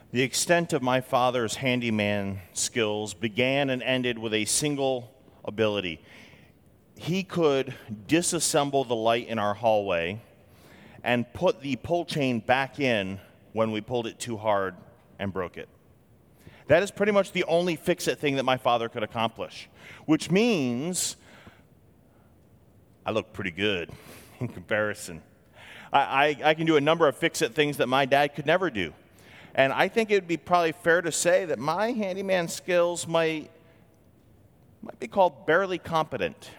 The extent of my father's handyman skills began and ended with a single ability. He could disassemble the light in our hallway and put the pull chain back in when we pulled it too hard and broke it. That is pretty much the only fix-it thing that my father could accomplish, which means I look pretty good in comparison. I can do a number of fix-it things that my dad could never do. And I think it would be probably fair to say that my handyman skills might be called barely competent.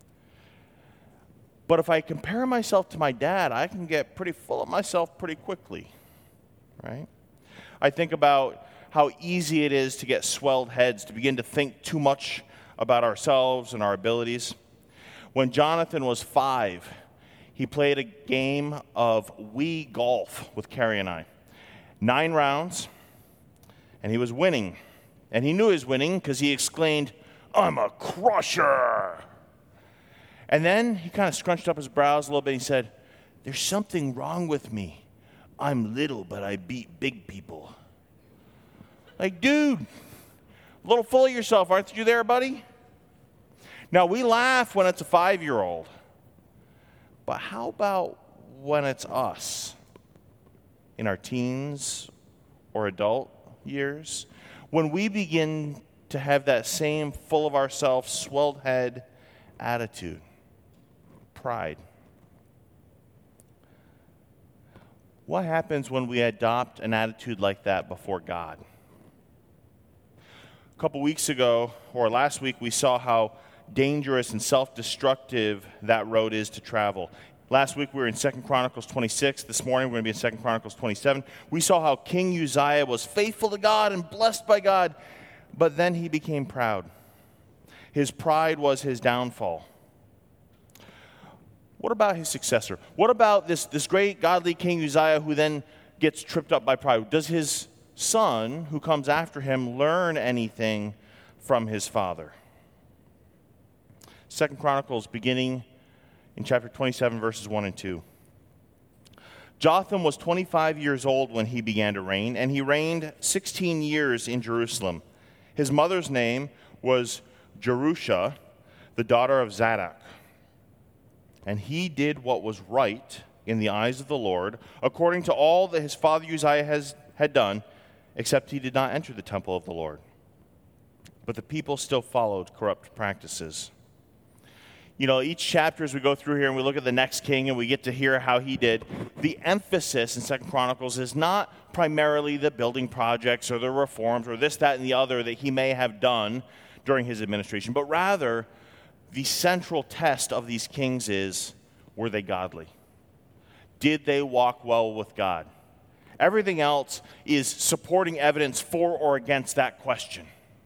But if I compare myself to my dad, I can get pretty full of myself pretty quickly, right? I think about how easy it is to get swelled heads, to begin to think too much about ourselves and our abilities. When Jonathan was 5, he played a game of Wii golf with Carrie and I. 9 rounds, and he was winning. And he knew he was winning because he exclaimed, "I'm a crusher!" And then he kind of scrunched up his brows a little bit and he said, "There's something wrong with me. I'm little, but I beat big people." Like, dude, a little full of yourself, aren't you there, buddy? Now, we laugh when it's a 5-year-old, but how about when it's us? In our teens or adult years, when we begin to have that same full of ourselves, swelled head attitude, pride. What happens when we adopt an attitude like that before God? A couple weeks ago, or last week, we saw how dangerous and self-destructive that road is to travel. Last week we were in 2 Chronicles 26. This morning we're going to be in 2 Chronicles 27. We saw how King Uzziah was faithful to God and blessed by God, but then he became proud. His pride was his downfall. What about his successor? What about this great godly King Uzziah who then gets tripped up by pride? Does his son, who comes after him, learn anything from his father? 2 Chronicles beginning in chapter 27, verses 1 and 2. Jotham was 25 years old when he began to reign, and he reigned 16 years in Jerusalem. His mother's name was Jerusha, the daughter of Zadok. And he did what was right in the eyes of the Lord, according to all that his father Uzziah had done, except he did not enter the temple of the Lord. But the people still followed corrupt practices. You know, each chapter as we go through here and we look at the next king and we get to hear how he did, the emphasis in 2 Chronicles is not primarily the building projects or the reforms or this, that, and the other that he may have done during his administration, but rather the central test of these kings is, were they godly? Did they walk well with God? Everything else is supporting evidence for or against that question.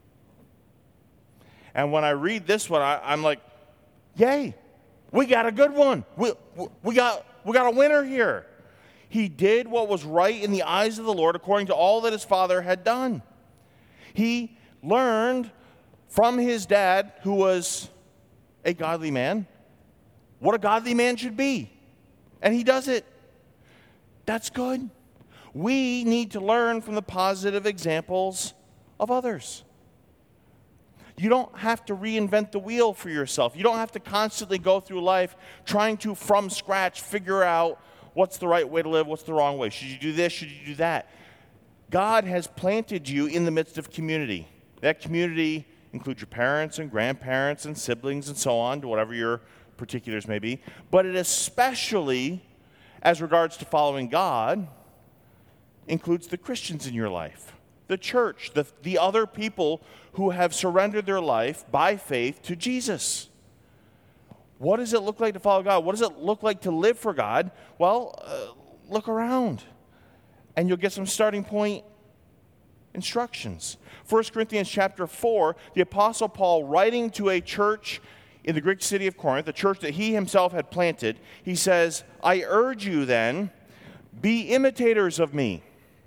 And when I read this one, I'm like, yay, we got a good one. We got a winner here. He did what was right in the eyes of the Lord according to all that his father had done. He learned from his dad, who was a godly man, what a godly man should be. And he does it. That's good. We need to learn from the positive examples of others. You don't have to reinvent the wheel for yourself. You don't have to constantly go through life trying to, from scratch, figure out what's the right way to live, what's the wrong way. Should you do this? Should you do that? God has planted you in the midst of community. That community includes your parents and grandparents and siblings and so on, to whatever your particulars may be. But it especially, as regards to following God, includes the Christians in your life. The church, the other people who have surrendered their life by faith to Jesus. What does it look like to follow God? What does it look like to live for God? Well, look around, and you'll get some starting point instructions. 1 Corinthians chapter 4, the Apostle Paul, writing to a church in the Greek city of Corinth, a church that he himself had planted, he says, "I urge you then, be imitators of me.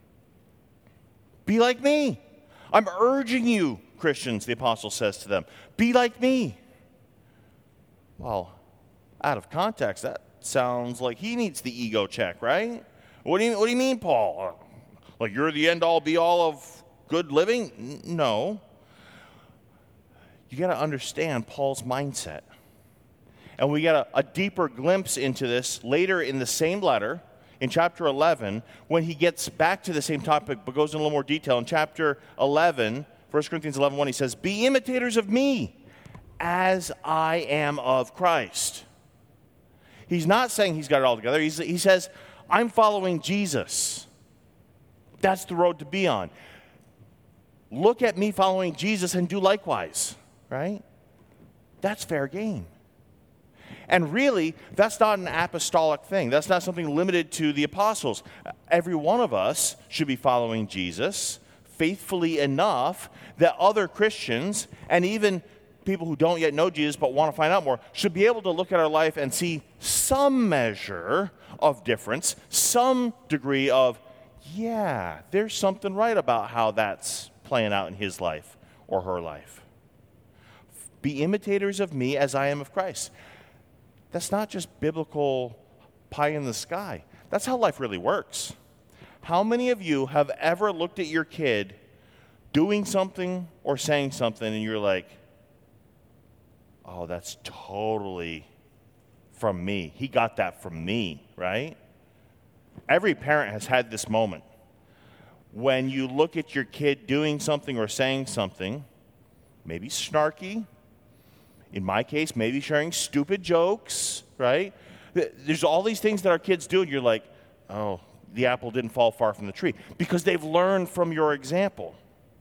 Be like me." I'm urging you, Christians, the apostle says to them, be like me. Well, out of context, that sounds like he needs the ego check, right? What do you mean, Paul? Like you're the end-all, be-all of good living? No. You got to understand Paul's mindset. And we get a deeper glimpse into this later in the same letter, in chapter 11, when he gets back to the same topic but goes in a little more detail. In chapter 11, 1 Corinthians 11:1, he says, "Be imitators of me as I am of Christ." He's not saying he's got it all together. He says, I'm following Jesus. That's the road to be on. Look at me following Jesus and do likewise, right? That's fair game. And really, that's not an apostolic thing. That's not something limited to the apostles. Every one of us should be following Jesus faithfully enough that other Christians and even people who don't yet know Jesus but want to find out more should be able to look at our life and see some measure of difference, some degree of, yeah, there's something right about how that's playing out in his life or her life. Be imitators of me as I am of Christ. That's not just biblical pie in the sky. That's how life really works. How many of you have ever looked at your kid doing something or saying something and you're like, oh, that's totally from me. He got that from me, right? Every parent has had this moment. When you look at your kid doing something or saying something, maybe snarky, in my case, maybe sharing stupid jokes, right? There's all these things that our kids do, and you're like, oh, the apple didn't fall far from the tree, because they've learned from your example.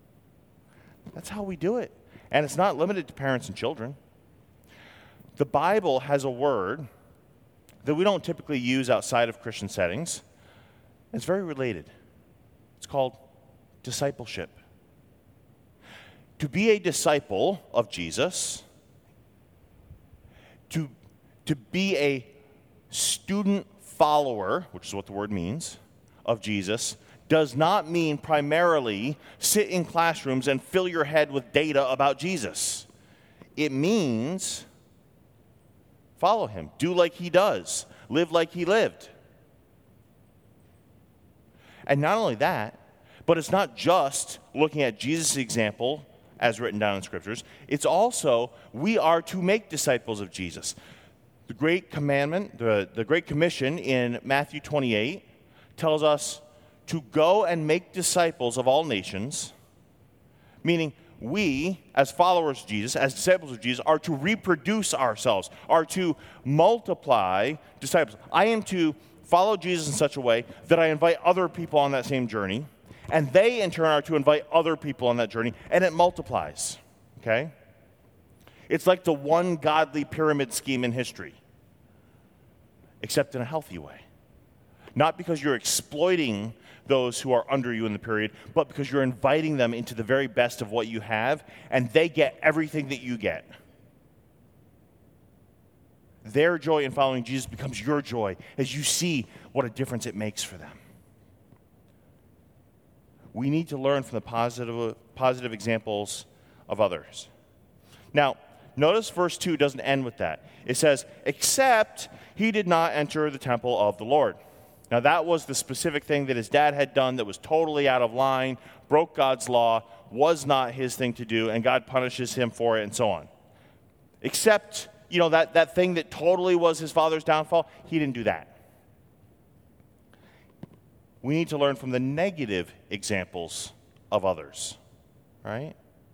That's how we do it. And it's not limited to parents and children. The Bible has a word that we don't typically use outside of Christian settings. It's very related. It's called discipleship. To be a disciple of Jesus, to be a student follower, which is what the word means, of Jesus, does not mean primarily sit in classrooms and fill your head with data about Jesus. It means follow him, do like he does, live like he lived. And not only that, but it's not just looking at Jesus' example as written down in scriptures. It's also, we are to make disciples of Jesus. The Great Commandment, the Great Commission in Matthew 28 tells us to go and make disciples of all nations, meaning we, as followers of Jesus, as disciples of Jesus, are to reproduce ourselves, are to multiply disciples. I am to follow Jesus in such a way that I invite other people on that same journey, and they, in turn, are to invite other people on that journey, and it multiplies, okay? It's like the one godly pyramid scheme in history, except in a healthy way. Not because you're exploiting those who are under you in the period, but because you're inviting them into the very best of what you have, and they get everything that you get. Their joy in following Jesus becomes your joy as you see what a difference it makes for them. We need to learn from the positive examples of others. Now, notice verse 2 doesn't end with that. It says, except he did not enter the temple of the Lord. Now, that was the specific thing that his dad had done that was totally out of line, broke God's law, was not his thing to do, and God punishes him for it, and so on. Except, that thing that totally was his father's downfall, he didn't do that. We need to learn from the negative examples of others, right?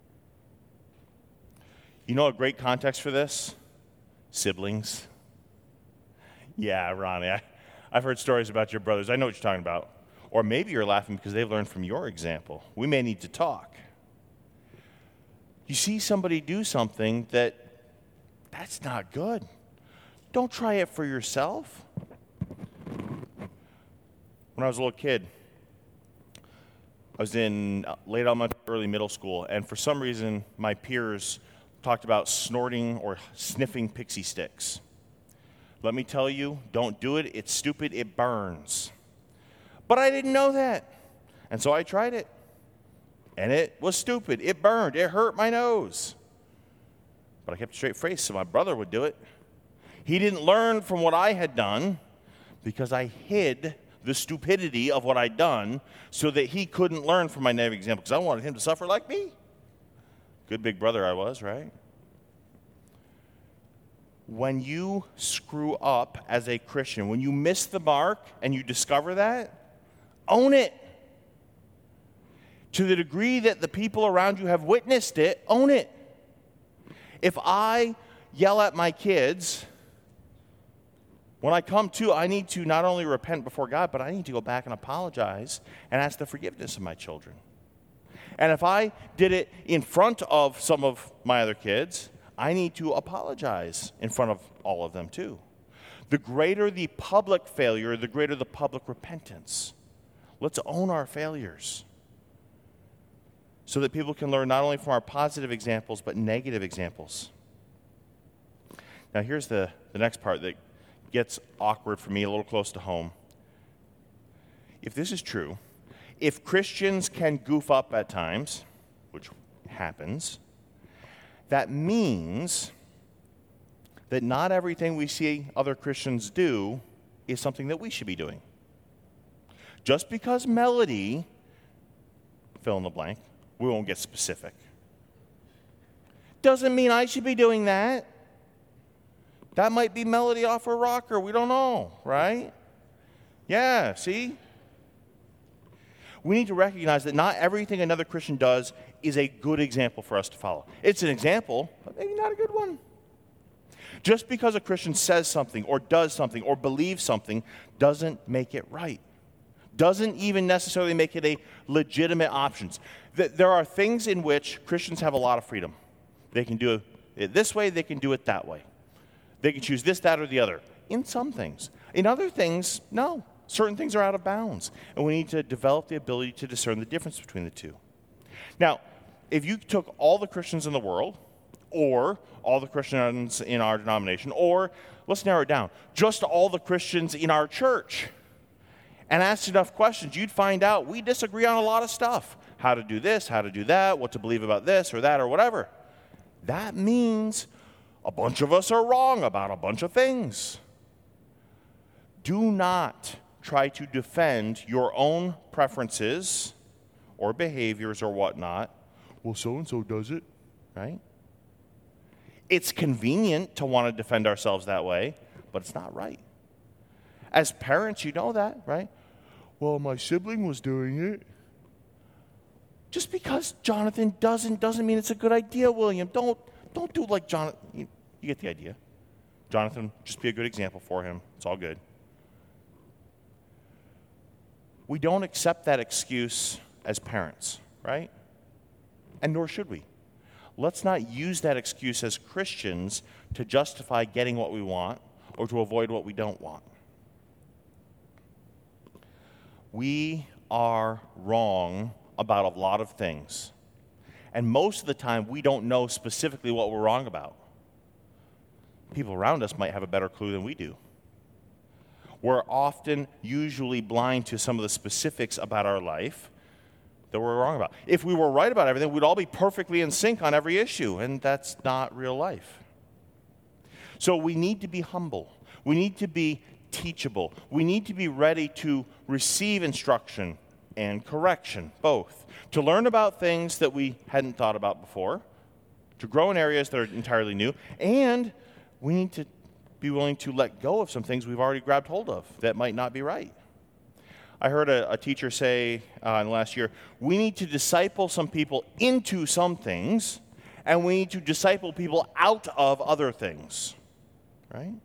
You know a great context for this? Siblings. Yeah, Ronnie, I've heard stories about your brothers. I know what you're talking about. Or maybe you're laughing because they've learned from your example. We may need to talk. You see somebody do something that's not good. Don't try it for yourself. When I was a little kid, I was in late elementary, early middle school, and for some reason, my peers talked about snorting or sniffing pixie sticks. Let me tell you, don't do it. It's stupid. It burns. But I didn't know that. And so I tried it. And it was stupid. It burned. It hurt my nose. But I kept a straight face so my brother would do it. He didn't learn from what I had done because I hid the stupidity of what I'd done so that he couldn't learn from my negative example, because I wanted him to suffer like me. Good big brother I was, right? When you screw up as a Christian, when you miss the mark and you discover that, own it. To the degree that the people around you have witnessed it, own it. If I yell at my kids, when I come to, I need to not only repent before God, but I need to go back and apologize and ask the forgiveness of my children. And if I did it in front of some of my other kids, I need to apologize in front of all of them too. The greater the public failure, the greater the public repentance. Let's own our failures so that people can learn not only from our positive examples, but negative examples. Now here's the next part that gets awkward for me, a little close to home. If this is true, if Christians can goof up at times, which happens, that means that not everything we see other Christians do is something that we should be doing. Just because Melody, fill in the blank, we won't get specific, doesn't mean I should be doing that. That might be Melody off her rocker. We don't know, right? Yeah, see? We need to recognize that not everything another Christian does is a good example for us to follow. It's an example, but maybe not a good one. Just because a Christian says something or does something or believes something doesn't make it right. Doesn't even necessarily make it a legitimate option. There are things in which Christians have a lot of freedom. They can do it this way, they can do it that way. They can choose this, that, or the other. In some things. In other things, no. Certain things are out of bounds. And we need to develop the ability to discern the difference between the two. Now, if you took all the Christians in the world, or all the Christians in our denomination, or, let's narrow it down, just all the Christians in our church, and asked enough questions, you'd find out we disagree on a lot of stuff. How to do this, how to do that, what to believe about this or that or whatever. That means a bunch of us are wrong about a bunch of things. Do not try to defend your own preferences or behaviors or whatnot. Well, so-and-so does it, right? It's convenient to want to defend ourselves that way, but it's not right. As parents, you know that, right? Well, my sibling was doing it. Just because Jonathan doesn't mean it's a good idea, William. Don't do like Jonathan. You get the idea. Jonathan, just be a good example for him. It's all good. We don't accept that excuse as parents, right? And nor should we. Let's not use that excuse as Christians to justify getting what we want or to avoid what we don't want. We are wrong about a lot of things. And most of the time, we don't know specifically what we're wrong about. People around us might have a better clue than we do. We're often usually blind to some of the specifics about our life that we're wrong about. If we were right about everything, we'd all be perfectly in sync on every issue, and that's not real life. So we need to be humble. We need to be teachable. We need to be ready to receive instruction and correction, both. To learn about things that we hadn't thought about before, to grow in areas that are entirely new, and we need to be willing to let go of some things we've already grabbed hold of that might not be right. I heard a teacher say in the last year, we need to disciple some people into some things, and we need to disciple people out of other things, right?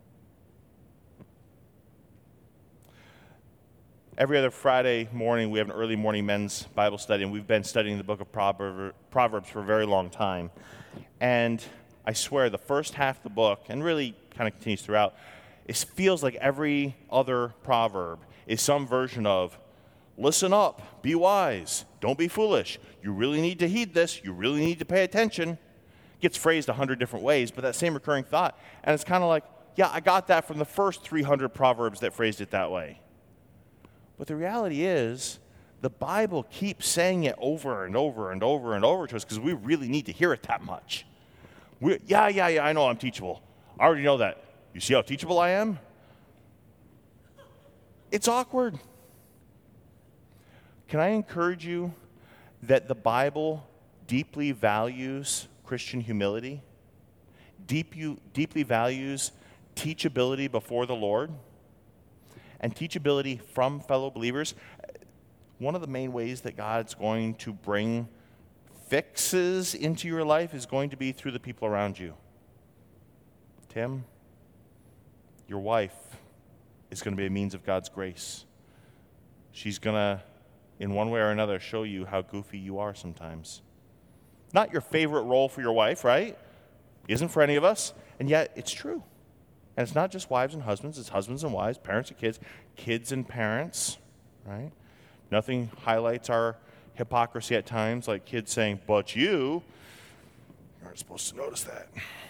Every other Friday morning, we have an early morning men's Bible study, and we've been studying the book of Proverbs for a very long time. And I swear, the first half of the book, and really kind of continues throughout, it feels like every other proverb is some version of, listen up, be wise, don't be foolish, you really need to heed this, you really need to pay attention. It gets phrased 100 different ways, but that same recurring thought. And it's kind of like, yeah, I got that from the first 300 proverbs that phrased it that way. But the reality is, the Bible keeps saying it over and over and over and over to us because we really need to hear it that much. Yeah, I know I'm teachable. I already know that. You see how teachable I am? It's awkward. Can I encourage you that the Bible deeply values Christian humility, deeply values teachability before the Lord, and teachability from fellow believers? One of the main ways that God's going to bring fixes into your life is going to be through the people around you. Tim, your wife is going to be a means of God's grace. She's going to, in one way or another, show you how goofy you are sometimes. Not your favorite role for your wife, right? Isn't for any of us, and yet it's true. And it's not just wives and husbands, it's husbands and wives, parents and kids, kids and parents, right? Nothing highlights our hypocrisy at times like kids saying, but you aren't supposed to notice that.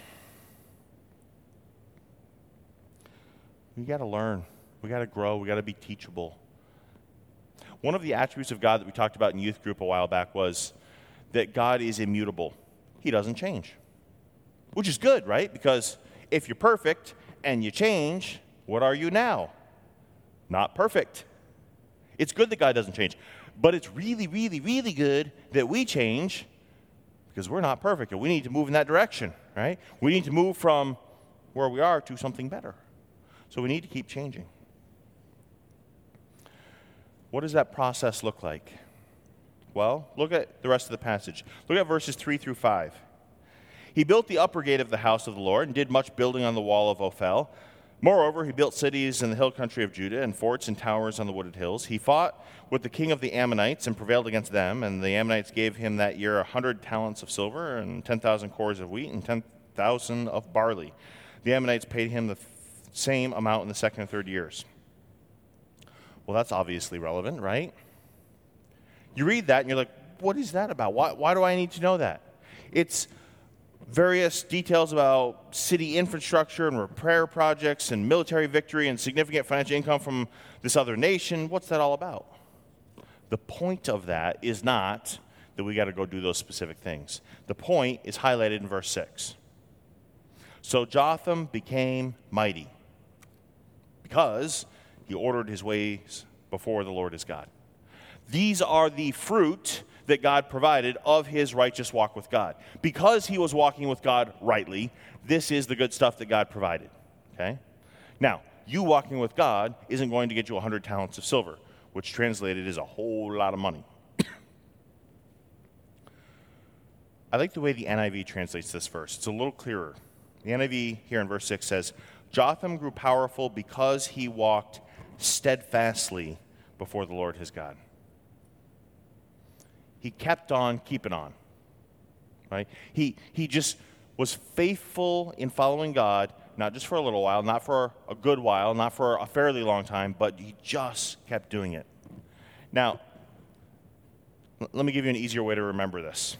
We got to learn. We got to grow. We got to be teachable. One of the attributes of God that we talked about in youth group a while back was that God is immutable. He doesn't change, which is good, right? Because if you're perfect and you change, what are you now? Not perfect. It's good that God doesn't change, but it's really, really, really good that we change because we're not perfect and we need to move in that direction, right? We need to move from where we are to something better. So we need to keep changing. What does that process look like? Well, look at the rest of the passage. Look at verses 3 through 5. He built the upper gate of the house of the Lord and did much building on the wall of Ophel. Moreover, he built cities in the hill country of Judah and forts and towers on the wooded hills. He fought with the king of the Ammonites and prevailed against them, and the Ammonites gave him that year 100 talents of silver and 10,000 cores of wheat and 10,000 of barley. The Ammonites paid him the same amount in the second and third years. Well, that's obviously relevant, right? You read that and you're like, what is that about? Why do I need to know that? It's various details about city infrastructure and repair projects and military victory and significant financial income from this other nation. What's that all about? The point of that is not that we got to go do those specific things. The point is highlighted in verse 6. So Jotham became mighty because he ordered his ways before the Lord his God. These are the fruit that God provided of his righteous walk with God. Because he was walking with God rightly, this is the good stuff that God provided. Okay? Now, you walking with God isn't going to get you 100 talents of silver, which translated is a whole lot of money. I like the way the NIV translates this verse. It's a little clearer. The NIV here in verse 6 says, Jotham grew powerful because he walked steadfastly before the Lord his God. He kept on keeping on, right? He just was faithful in following God, not just for a little while, not for a good while, not for a fairly long time, but he just kept doing it. Now, let me give you an easier way to remember this.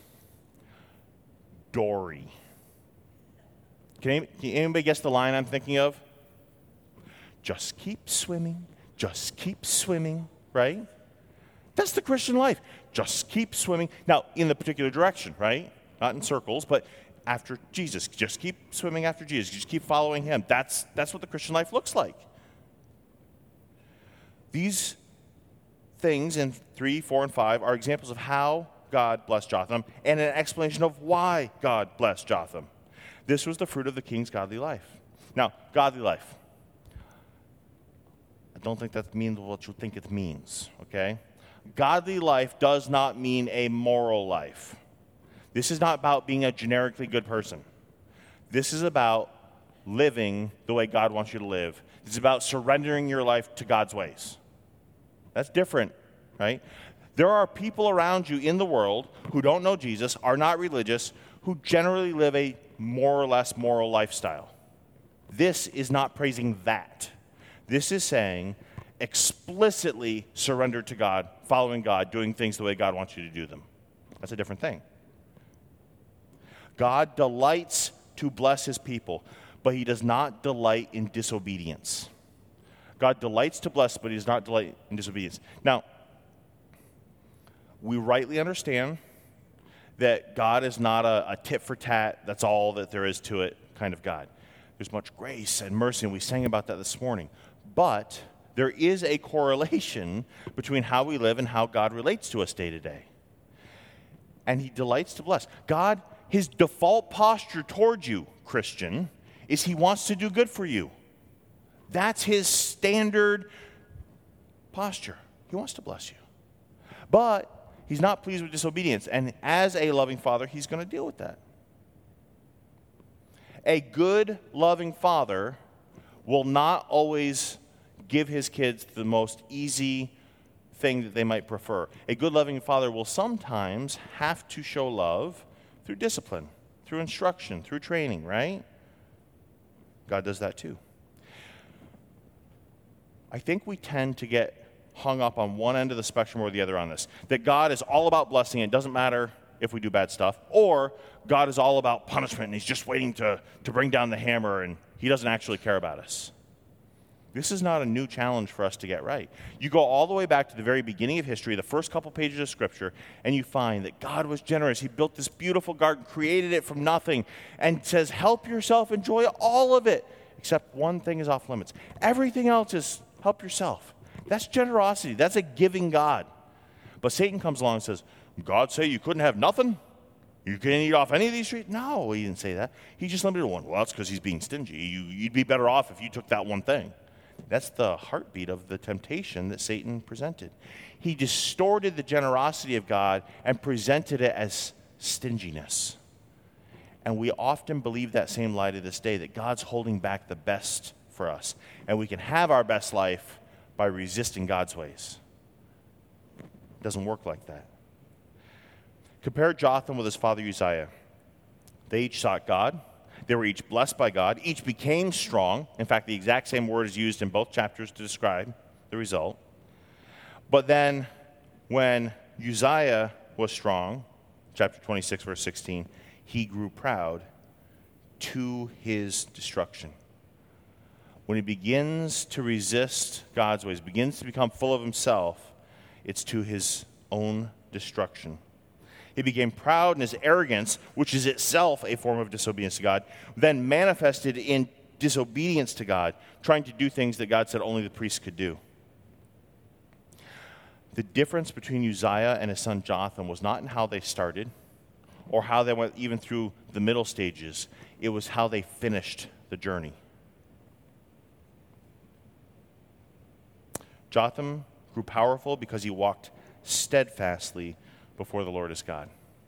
Dory. Can anybody guess the line I'm thinking of? Just keep swimming, right? That's the Christian life. Just keep swimming. Now, in the particular direction, right? Not in circles, but after Jesus. Just keep swimming after Jesus. Just keep following him. That's what the Christian life looks like. These things in 3, 4, and 5 are examples of how God blessed Jotham and an explanation of why God blessed Jotham. This was the fruit of the king's godly life. Now, godly life. I don't think that means what you think it means, okay? Godly life does not mean a moral life. This is not about being a generically good person. This is about living the way God wants you to live. It's about surrendering your life to God's ways. That's different, right? There are people around you in the world who don't know Jesus, are not religious, who generally live a more or less moral lifestyle. This is not praising that. This is saying explicitly surrender to God, following God, doing things the way God wants you to do them. That's a different thing. God delights to bless his people, but he does not delight in disobedience. God delights to bless, but he does not delight in disobedience. Now, we rightly understand that God is not a tit for tat, that's all that there is to it kind of God. There's much grace and mercy, and we sang about that this morning. But there is a correlation between how we live and how God relates to us day to day. And he delights to bless. God, his default posture towards you, Christian, is he wants to do good for you. That's his standard posture. He wants to bless you. But he's not pleased with disobedience. And as a loving father, he's going to deal with that. A good, loving father will not always give his kids the most easy thing that they might prefer. A good, loving father will sometimes have to show love through discipline, through instruction, through training, right? God does that too. I think we tend to get hung up on one end of the spectrum or the other on this. That God is all about blessing, it doesn't matter if we do bad stuff. Or God is all about punishment, and he's just waiting to bring down the hammer, and he doesn't actually care about us. This is not a new challenge for us to get right. You go all the way back to the very beginning of history, the first couple pages of Scripture, and you find that God was generous. He built this beautiful garden, created it from nothing, and says, help yourself, enjoy all of it, except one thing is off limits. Everything else is help yourself. That's generosity. That's a giving God. But Satan comes along and says, God say you couldn't have nothing? You can't eat off any of these trees? No, he didn't say that. He just limited one. Well, that's because he's being stingy. You'd be better off if you took that one thing. That's the heartbeat of the temptation that Satan presented. He distorted the generosity of God and presented it as stinginess. And we often believe that same lie to this day, that God's holding back the best for us. And we can have our best life by resisting God's ways. It doesn't work like that. Compare Jotham with his father Uzziah. They each sought God. They were each blessed by God. Each became strong. In fact, the exact same word is used in both chapters to describe the result. But then when Uzziah was strong, chapter 26, verse 16, he grew proud to his destruction. When he begins to resist God's ways, begins to become full of himself, it's to his own destruction. He became proud in his arrogance, which is itself a form of disobedience to God, then manifested in disobedience to God, trying to do things that God said only the priests could do. The difference between Uzziah and his son Jotham was not in how they started or how they went even through the middle stages. It was how they finished the journey. Jotham grew powerful because he walked steadfastly before the Lord his God.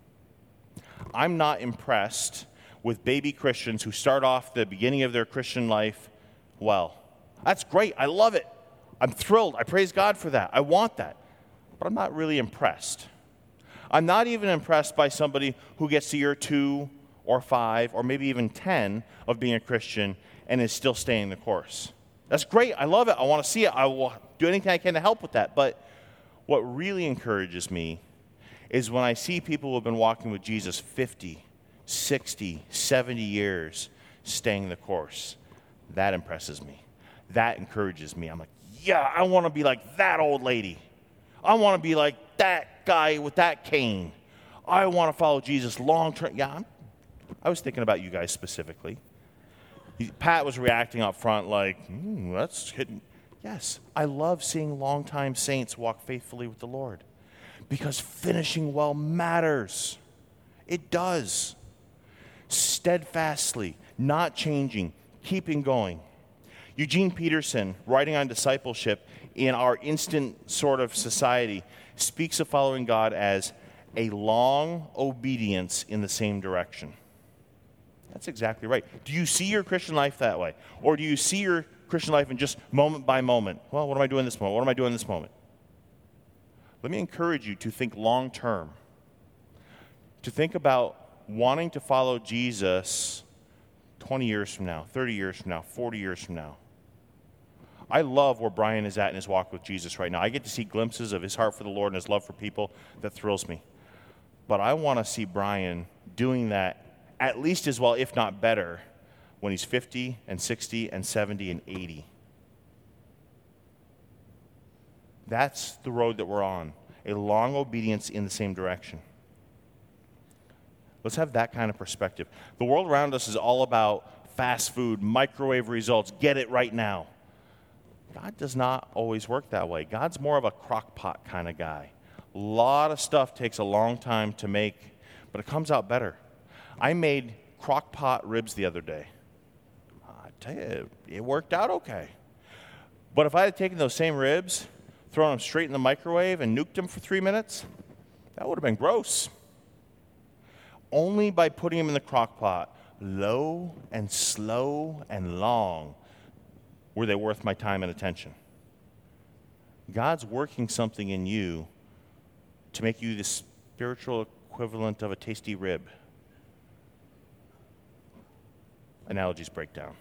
I'm not impressed with baby Christians who start off the beginning of their Christian life well. That's great. I love it. I'm thrilled. I praise God for that. I want that. But I'm not really impressed. I'm not even impressed by somebody who gets to year 2 or 5 or maybe even 10 of being a Christian and is still staying the course. That's great. I love it. I want to see it. I will do anything I can to help with that. But what really encourages me is when I see people who have been walking with Jesus 50, 60, 70 years staying the course. That impresses me. That encourages me. I'm like, yeah, I want to be like that old lady. I want to be like that guy with that cane. I want to follow Jesus long term. Yeah, I was thinking about you guys specifically. Pat was reacting up front like, that's hidden. Yes, I love seeing longtime saints walk faithfully with the Lord because finishing well matters. It does. Steadfastly, not changing, keeping going. Eugene Peterson, writing on discipleship in our instant sort of society, speaks of following God as a long obedience in the same direction. That's exactly right. Do you see your Christian life that way? Or do you see your Christian life in just moment by moment? Well, what am I doing this moment? What am I doing this moment? Let me encourage you to think long term. To think about wanting to follow Jesus 20 years from now, 30 years from now, 40 years from now. I love where Brian is at in his walk with Jesus right now. I get to see glimpses of his heart for the Lord and his love for people that thrills me. But I want to see Brian doing that at least as well, if not better, when he's 50 and 60 and 70 and 80. That's the road that we're on, a long obedience in the same direction. Let's have that kind of perspective. The world around us is all about fast food, microwave results, get it right now. God does not always work that way. God's more of a crock pot kind of guy. A lot of stuff takes a long time to make, but it comes out better. I made crock pot ribs the other day. I tell you, it worked out okay. But if I had taken those same ribs, thrown them straight in the microwave and nuked them for 3 minutes, that would have been gross. Only by putting them in the crock pot, low and slow and long, were they worth my time and attention. God's working something in you to make you the spiritual equivalent of a tasty rib. Analogies break down.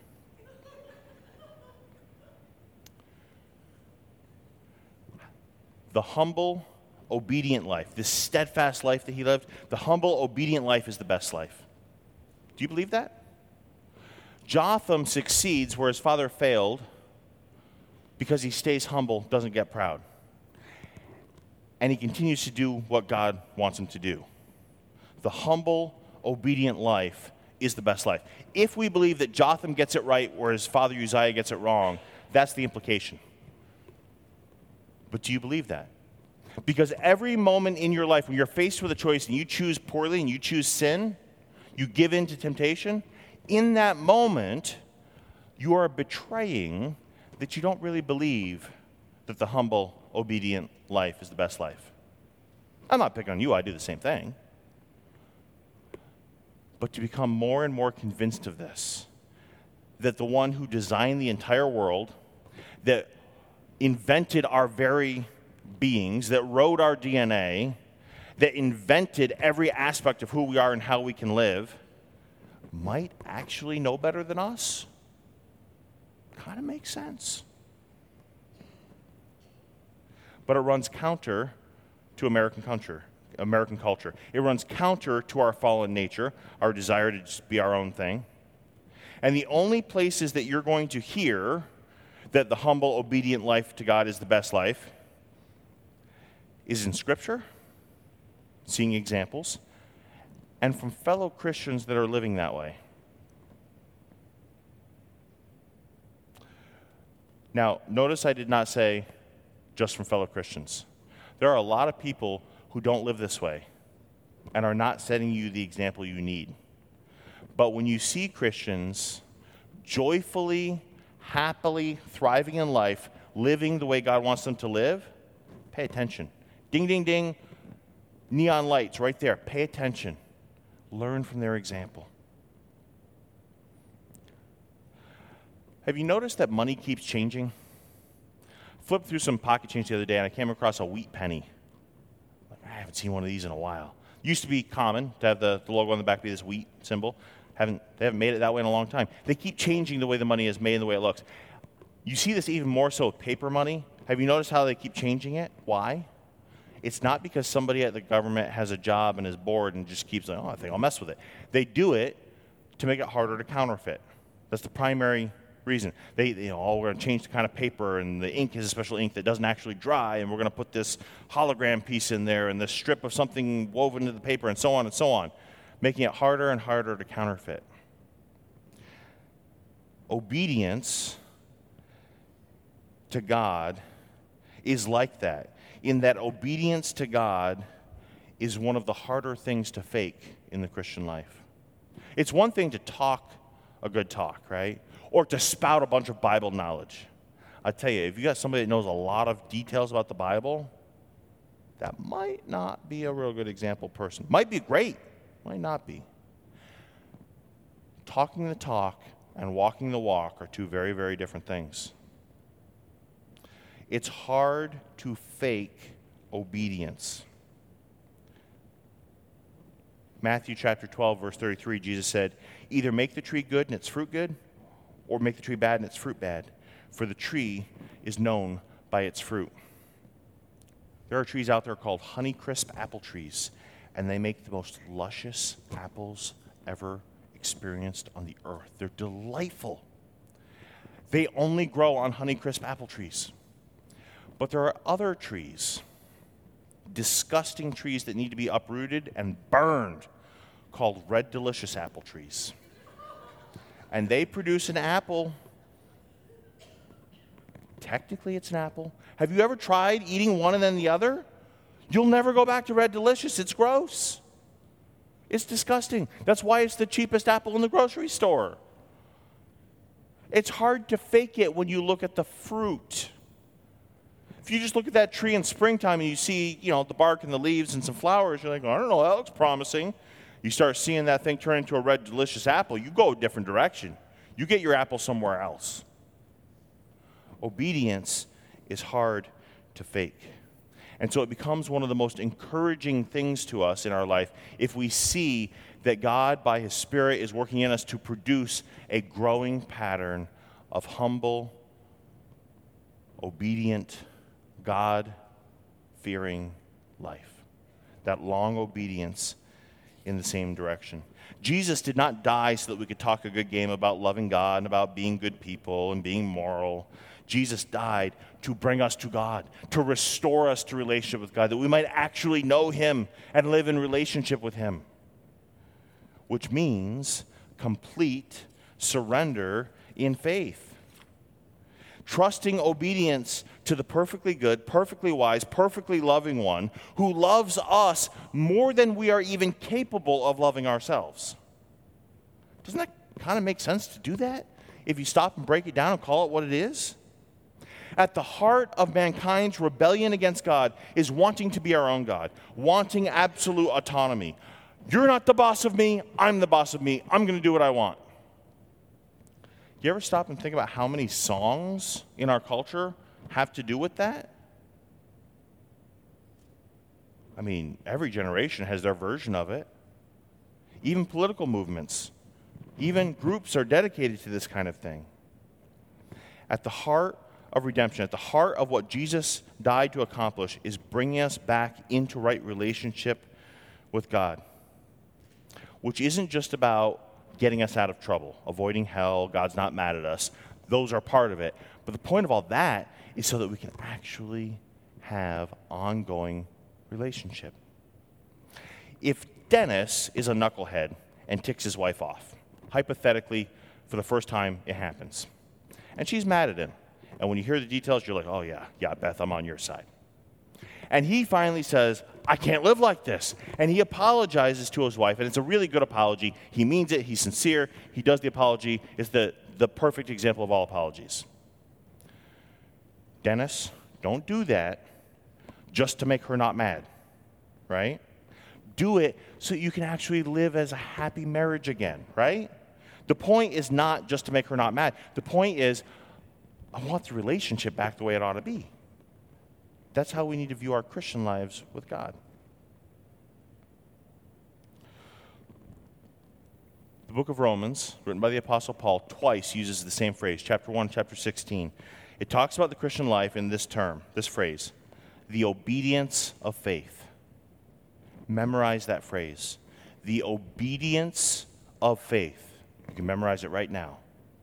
The humble, obedient life, this steadfast life that he lived, the humble, obedient life is the best life. Do you believe that? Jotham succeeds where his father failed because he stays humble, doesn't get proud. And he continues to do what God wants him to do. The humble, obedient life is the best life. If we believe that Jotham gets it right where his father Uzziah gets it wrong, that's the implication. But do you believe that? Because every moment in your life when you're faced with a choice and you choose poorly and you choose sin, you give in to temptation, in that moment, you are betraying that you don't really believe that the humble, obedient life is the best life. I'm not picking on you, I do the same thing. But to become more and more convinced of this, that the one who designed the entire world, that invented our very beings, that wrote our DNA, that invented every aspect of who we are and how we can live, might actually know better than us. Kind of makes sense. But it runs counter to American culture. It runs counter to our fallen nature, our desire to just be our own thing. And the only places that you're going to hear that the humble, obedient life to God is the best life is in Scripture, seeing examples, and from fellow Christians that are living that way. Now, notice I did not say just from fellow Christians. There are a lot of people who don't live this way and are not setting you the example you need. But when you see Christians joyfully, happily, thriving in life, living the way God wants them to live, pay attention. Ding, ding, ding, neon lights right there. Pay attention. Learn from their example. Have you noticed that money keeps changing? Flipped through some pocket change the other day and I came across a wheat penny. I haven't seen one of these in a while. Used to be common to have the logo on the back be this wheat symbol. They haven't made it that way in a long time. They keep changing the way the money is made and the way it looks. You see this even more so with paper money. Have you noticed how they keep changing it? Why? It's not because somebody at the government has a job and is bored and just keeps saying, I think I'll mess with it. They do it to make it harder to counterfeit. That's the primary reason. We're going to change the kind of paper, and the ink is a special ink that doesn't actually dry, and we're going to put this hologram piece in there and this strip of something woven into the paper, and so on, making it harder and harder to counterfeit. Obedience to God is like that, in that obedience to God is one of the harder things to fake in the Christian life. It's one thing to talk a good talk, right? Or to spout a bunch of Bible knowledge. I tell you, if you got somebody that knows a lot of details about the Bible, that might not be a real good example person. Might be great, might not be. Talking the talk and walking the walk are two very, very different things. It's hard to fake obedience. Matthew chapter 12, verse 33, Jesus said, either make the tree good and its fruit good, or make the tree bad and its fruit bad, for the tree is known by its fruit. There are trees out there called Honeycrisp apple trees, and they make the most luscious apples ever experienced on the earth. They're delightful. They only grow on Honeycrisp apple trees. But there are other trees, disgusting trees that need to be uprooted and burned, called Red Delicious apple trees. And they produce an apple technically it's an apple. Have you ever tried eating one and then the other? You'll never go back to Red Delicious. It's gross. It's disgusting. That's why it's the cheapest apple in the grocery store. It's hard to fake it when you look at the fruit. If you just look at that tree in springtime and you see, the bark and the leaves and some flowers, you're like, I don't know, that looks promising. You start seeing that thing turn into a Red Delicious apple, you go a different direction. You get your apple somewhere else. Obedience is hard to fake. And so it becomes one of the most encouraging things to us in our life if we see that God, by His Spirit, is working in us to produce a growing pattern of humble, obedient, God-fearing life. That long obedience in the same direction. Jesus did not die so that we could talk a good game about loving God and about being good people and being moral. Jesus died to bring us to God, to restore us to relationship with God, that we might actually know Him and live in relationship with Him. Which means complete surrender in faith. Trusting obedience to the perfectly good, perfectly wise, perfectly loving one who loves us more than we are even capable of loving ourselves. Doesn't that kind of make sense to do that? If you stop and break it down and call it what it is? At the heart of mankind's rebellion against God is wanting to be our own God, wanting absolute autonomy. You're not the boss of me, I'm the boss of me, I'm going to do what I want. You ever stop and think about how many songs in our culture have to do with that? I mean, every generation has their version of it. Even political movements, even groups are dedicated to this kind of thing. At the heart of redemption, at the heart of what Jesus died to accomplish, is bringing us back into right relationship with God, which isn't just about getting us out of trouble, avoiding hell, God's not mad at us. Those are part of it. But the point of all that is so that we can actually have ongoing relationship. If Dennis is a knucklehead and ticks his wife off, hypothetically, for the first time it happens, and she's mad at him, and when you hear the details, you're like, oh yeah, Beth, I'm on your side. And he finally says, I can't live like this. And he apologizes to his wife, and it's a really good apology. He means it. He's sincere. He does the apology. It's the perfect example of all apologies. Dennis, don't do that just to make her not mad, right? Do it so you can actually live as a happy marriage again, right? The point is not just to make her not mad. The point is, I want the relationship back the way it ought to be. That's how we need to view our Christian lives with God. The book of Romans, written by the Apostle Paul, twice uses the same phrase, chapter 1, chapter 16. It talks about the Christian life in this term, this phrase, the obedience of faith. Memorize that phrase, the obedience of faith. You can memorize it right now.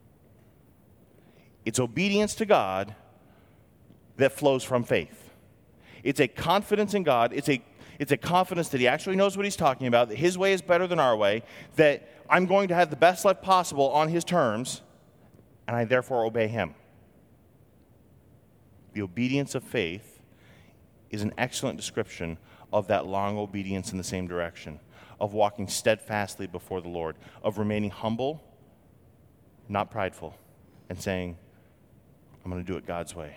It's obedience to God that flows from faith. It's a confidence in God. It's a confidence that He actually knows what He's talking about, that His way is better than our way, that I'm going to have the best life possible on His terms, and I therefore obey Him. The obedience of faith is an excellent description of that long obedience in the same direction, of walking steadfastly before the Lord, of remaining humble, not prideful, and saying, I'm going to do it God's way.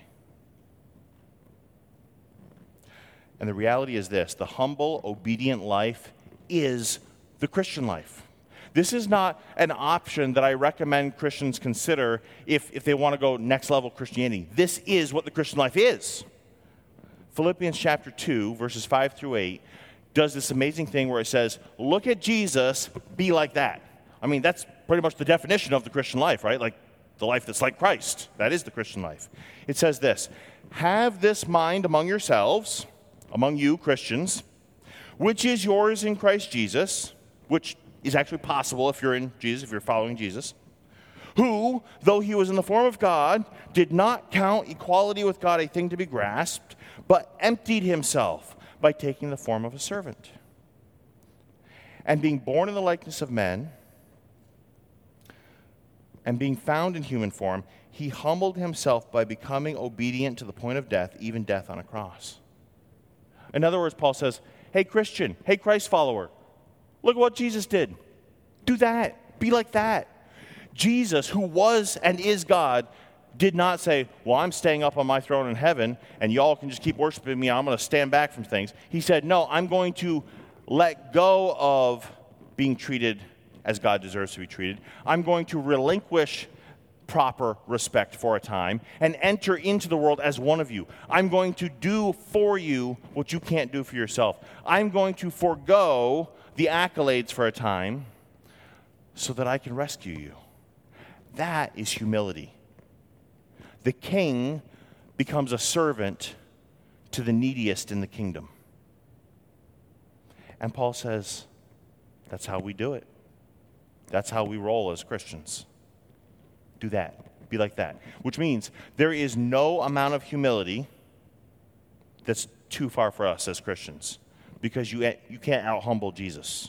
And the reality is this, the humble, obedient life is the Christian life. This is not an option that I recommend Christians consider if they want to go next level Christianity. This is what the Christian life is. Philippians chapter 2, verses 5 through 8, does this amazing thing where it says, look at Jesus, be like that. I mean, that's pretty much the definition of the Christian life, right? Like the life that's like Christ. That is the Christian life. It says this, have this mind among yourselves, among you Christians, which is yours in Christ Jesus, which is actually possible if you're in Jesus, if you're following Jesus, who, though he was in the form of God, did not count equality with God a thing to be grasped, but emptied himself by taking the form of a servant. And being born in the likeness of men, And being found in human form, he humbled himself by becoming obedient to the point of death, even death on a cross. In other words, Paul says, hey, Christian, hey, Christ follower, look at what Jesus did. Do that. Be like that. Jesus, who was and is God, did not say, well, I'm staying up on my throne in heaven, and y'all can just keep worshiping me. I'm going to stand back from things. He said, no, I'm going to let go of being treated as God deserves to be treated. I'm going to relinquish proper respect for a time and enter into the world as one of you. I'm going to do for you what you can't do for yourself. I'm going to forego the accolades for a time so that I can rescue you. That is humility. The king becomes a servant to the neediest in the kingdom. And Paul says, that's how we do it. That's how we roll as Christians. Do that. Be like that. Which means there is no amount of humility that's too far for us as Christians, because you can't out-humble Jesus.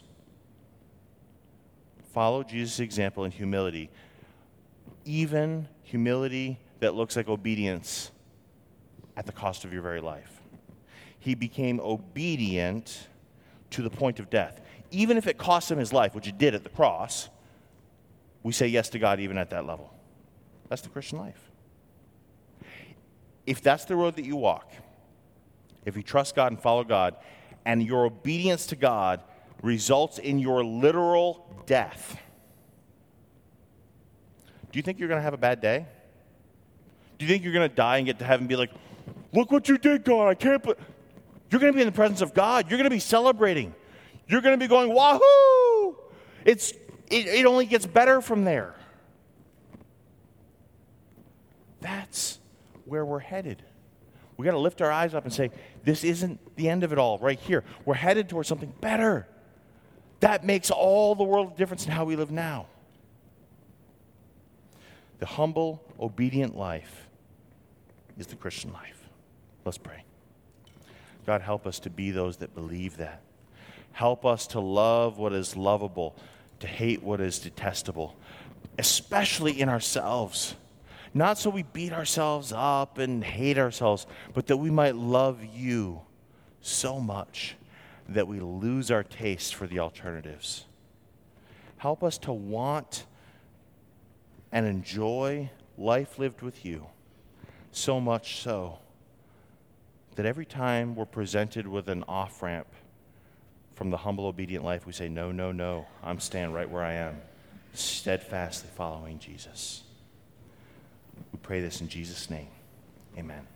Follow Jesus' example in humility, even humility that looks like obedience at the cost of your very life. He became obedient to the point of death. Even if it cost him his life, which it did at the cross, we say yes to God even at that level. That's the Christian life. If that's the road that you walk, if you trust God and follow God, and your obedience to God results in your literal death, do you think you're going to have a bad day? Do you think you're going to die and get to heaven and be like, look what you did, God, I can't believe... You're going to be in the presence of God. You're going to be celebrating. You're going to be going, wahoo! It only gets better from there. That's where we're headed. We got to lift our eyes up and say, this isn't the end of it all right here. We're headed towards something better. That makes all the world of difference in how we live now. The humble, obedient life is the Christian life. Let's pray. God, help us to be those that believe that. Help us to love what is lovable, to hate what is detestable, especially in ourselves. Not so we beat ourselves up and hate ourselves, but that we might love you so much that we lose our taste for the alternatives. Help us to want and enjoy life lived with you, so much so that every time we're presented with an off-ramp from the humble, obedient life, we say, no, no, no, I'm staying right where I am, steadfastly following Jesus. We pray this in Jesus' name. Amen.